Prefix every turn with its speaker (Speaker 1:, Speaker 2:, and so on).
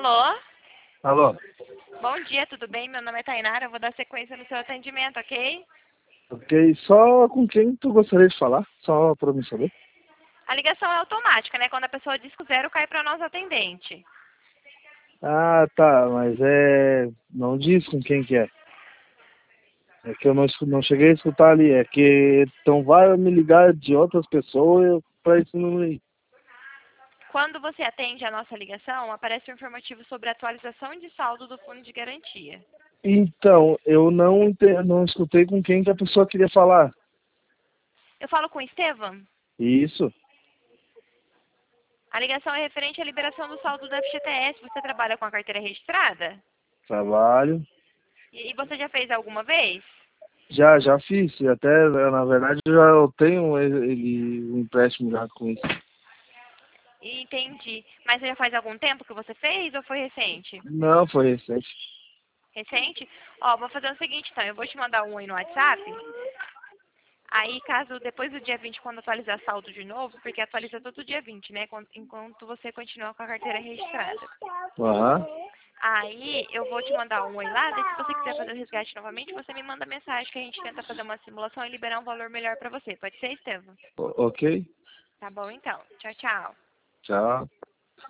Speaker 1: Alô?
Speaker 2: Alô?
Speaker 1: Bom dia, tudo bem? Meu nome é Tainara, eu vou dar sequência no seu atendimento, ok?
Speaker 2: Ok, só com quem tu gostaria de falar? Só pra mim saber.
Speaker 1: A ligação é automática, né? Quando a pessoa diz que o zero, cai para nós atendente.
Speaker 2: Ah, tá, mas não diz com quem que é. É que eu não cheguei a escutar ali. É que então vai me ligar de outras pessoas pra esse número aí.
Speaker 1: Quando você atende a nossa ligação, aparece um informativo sobre a atualização de saldo do fundo de garantia.
Speaker 2: Então, eu não escutei com quem que a pessoa queria falar.
Speaker 1: Eu falo com o Estevam.
Speaker 2: Isso,
Speaker 1: A ligação é referente à liberação do saldo do FGTS. Você trabalha com a carteira registrada?
Speaker 2: trabalho.
Speaker 1: E você já fez alguma vez?
Speaker 2: Já fiz. Até, na verdade, eu tenho um empréstimo já com isso.
Speaker 1: Entendi. Mas já faz algum tempo que você fez ou foi recente?
Speaker 2: Não, foi recente.
Speaker 1: Recente? Ó, vou fazer o seguinte, então. Eu vou te mandar um aí no WhatsApp. Aí, caso depois do dia 20, quando atualizar saldo de novo, porque atualiza todo dia 20, né? Enquanto você continua com a carteira registrada.
Speaker 2: Aham.
Speaker 1: Aí, eu vou te mandar um oi lá, daí se você quiser fazer o resgate novamente, você me manda mensagem que a gente tenta fazer uma simulação e liberar um valor melhor pra você. Pode ser, Estevam?
Speaker 2: Ok.
Speaker 1: Tá bom, então. Tchau, tchau.
Speaker 2: Tchau.